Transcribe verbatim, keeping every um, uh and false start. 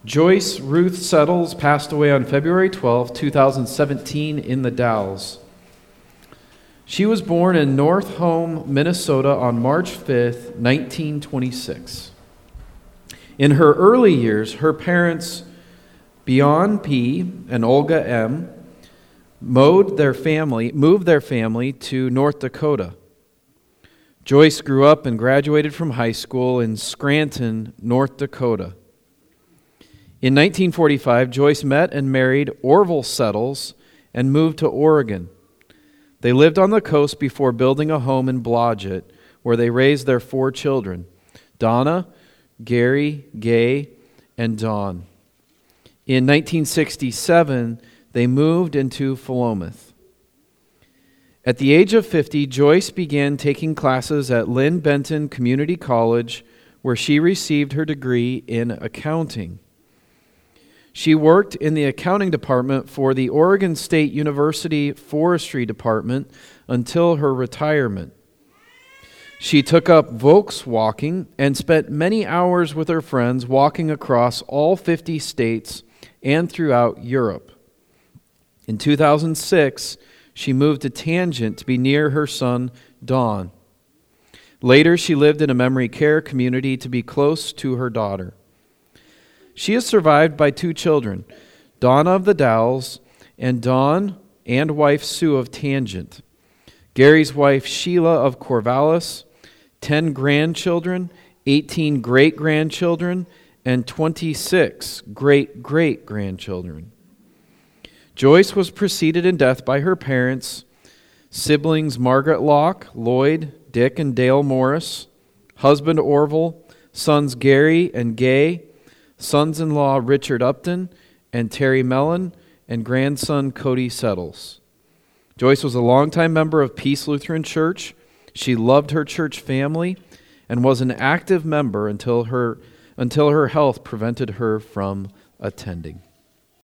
Joyce Ruth Settles passed away on February twelfth, two thousand seventeen in the Dalles. She was born in North Home, Minnesota on March fifth, nineteen twenty-six. In her early years, her parents, Bjorn P. and Olga M., moved their family, moved their family to North Dakota. Joyce grew up and graduated from high school in Scranton, North Dakota. In nineteen forty-five, Joyce met and married Orville Settles and moved to Oregon. They lived on the coast before building a home in Blodgett, where they raised their four children, Donna, Gary, Gay, and Dawn. In nineteen sixty-seven, they moved into Philomath. At the age of fifty, Joyce began taking classes at Lynn Benton Community College, where she received her degree in accounting. She worked in the accounting department for the Oregon State University Forestry Department until her retirement. She took up Volkswalking and spent many hours with her friends walking across all fifty states and throughout Europe. In two thousand six, she moved to Tangent to be near her son, Don. Later, she lived in a memory care community to be close to her daughter. She is survived by two children, Donna of the Dalles and Dawn and wife Sue of Tangent, Gary's wife Sheila of Corvallis, ten grandchildren, eighteen great-grandchildren, and twenty-six great-great-grandchildren. Joyce was preceded in death by her parents, siblings Margaret Locke, Lloyd, Dick, and Dale Morris, husband Orville, sons Gary and Gay, sons-in-law Richard Upton and Terry Mellon, and grandson Cody Settles. Joyce was a longtime member of Peace Lutheran Church. She loved her church family and was an active member until her until her health prevented her from attending.